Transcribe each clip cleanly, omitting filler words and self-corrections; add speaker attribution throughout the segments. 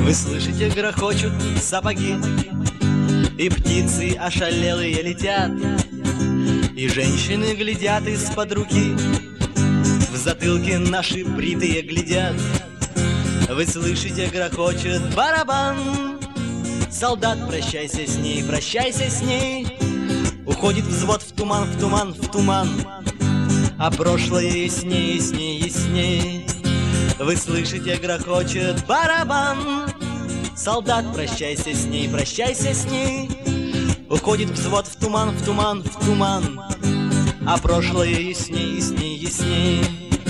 Speaker 1: Вы слышите, грохочут сапоги, и птицы ошалелые летят, и женщины глядят из-под руки, в затылке наши бритые глядят. Вы слышите, грохочет барабан, солдат, прощайся с ней, прощайся с ней. Уходит взвод в туман, в туман, в туман, а прошлое ясней, ясней, ясней. Вы слышите, грохочет барабан, солдат, прощайся с ней, прощайся с ней. Уходит взвод в туман, в туман, в туман, а прошлое ясней, ясней, ясней.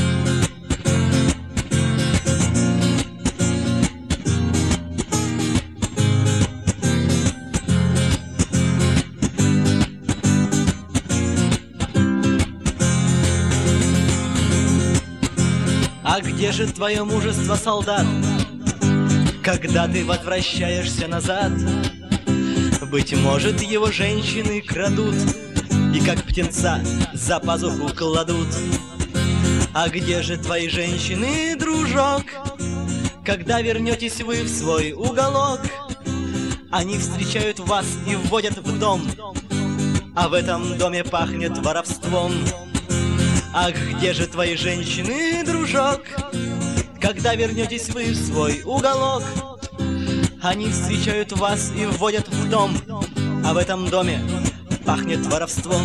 Speaker 1: А где же твое мужество, солдат, когда ты возвращаешься назад? Быть может, его женщины крадут и как птенца за пазуху кладут. А где же твои женщины, дружок, когда вернетесь вы в свой уголок? Они встречают вас и вводят в дом, а в этом доме пахнет воровством. Ах, где же твои женщины, дружок, когда вернетесь вы в свой уголок? Они встречают вас и вводят в дом, а в этом доме пахнет воровством.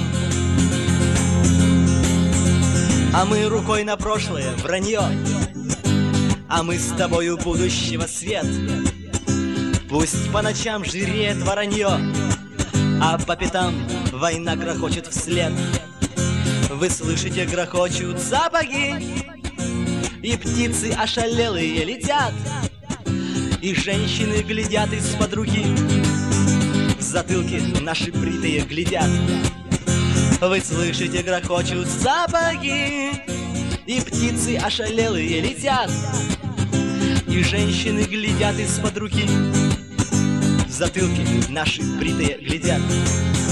Speaker 1: А мы рукой на прошлое вранье, а мы с тобою будущего свет. Пусть по ночам жиреет воронье, а по пятам война грохочет вслед. Вы слышите, грохочут сапоги, и птицы ошалелые летят, и женщины глядят из-под руки, в затылке наши бритые глядят. Вы слышите, грохочут сапоги, и птицы ошалелые летят, и женщины глядят из-под руки, в затылке наши бритые глядят.